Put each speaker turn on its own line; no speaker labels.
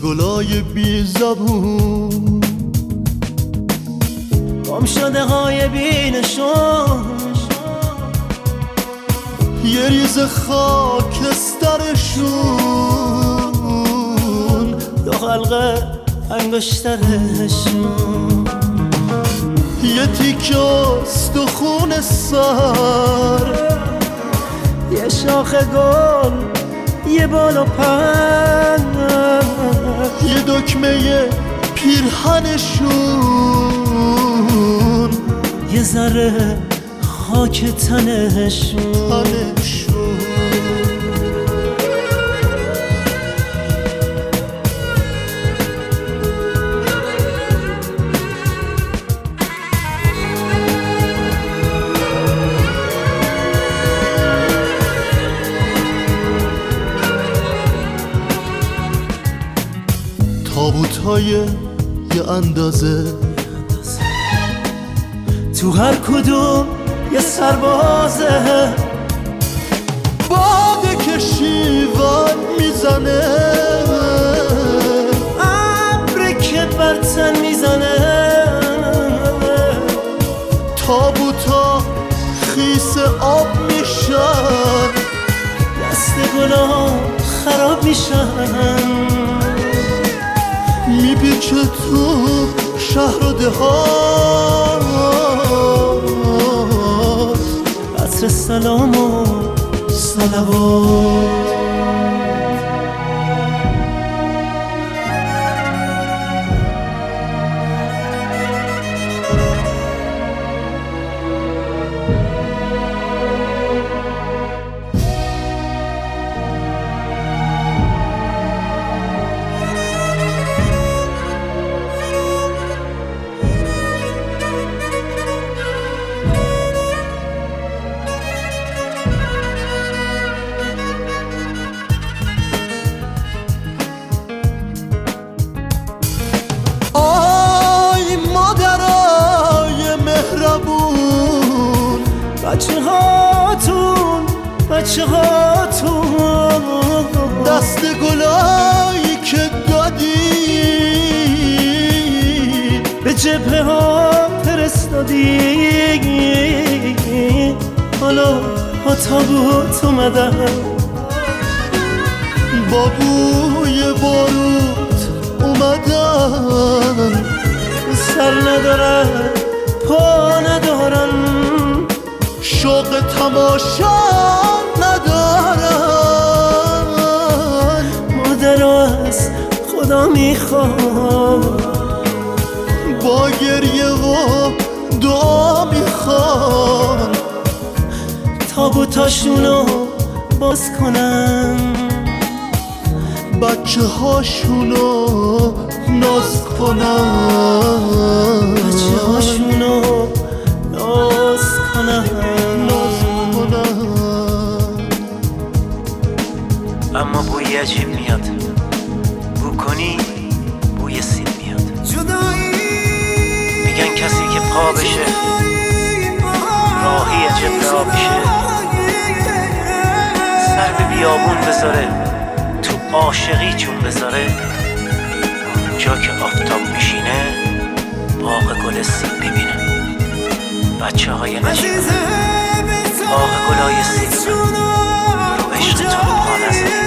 گلای بی زبون،
گم شده های بینشون،
یه ریز خاکسترشون،
دو حلقه انگشترشون،
یه تیکه استخون سر،
یه شاخ گل، یه بال و پر،
یه دکمه پیرهنشون،
یه ذره خاک تنشون.
تابوت‌های یه اندازه،
تو هر کدوم یه سربازه،
باده که شیون میزنه،
ابری که بر تن میزنه،
تابوتا خیس آب میشن،
دست گلا خراب میشن،
میپیچه تو شهر و دهات،
عطر سلام و صلوات. بچه هاتون
دست گلایی که دادی
به جبهه ها فرستادی، حالا ها تابوت اومدن،
با بوی باروت اومدن،
سر ندارن پا ندارن،
شوق تماشا ندارن.
مادر از خدا میخوام،
با گریه و دعا میخوان،
تابوتاشونو باز کنن،
بچه هاشونو ناز کنن،
بچه هاشونو ناز کنن.
اما بوی عجیب میاد، بو کنی بوی سیب میاد. میگن کسی که پا بشه راهی جبه آبشه، سر به بیابون بذاره تو عاشقی چون بذاره، اونجا که آفتاب میشینه باغ گل سیب ببینه. بچه های نشیمن باغ گلای سیب رو عشق تو پا نزن.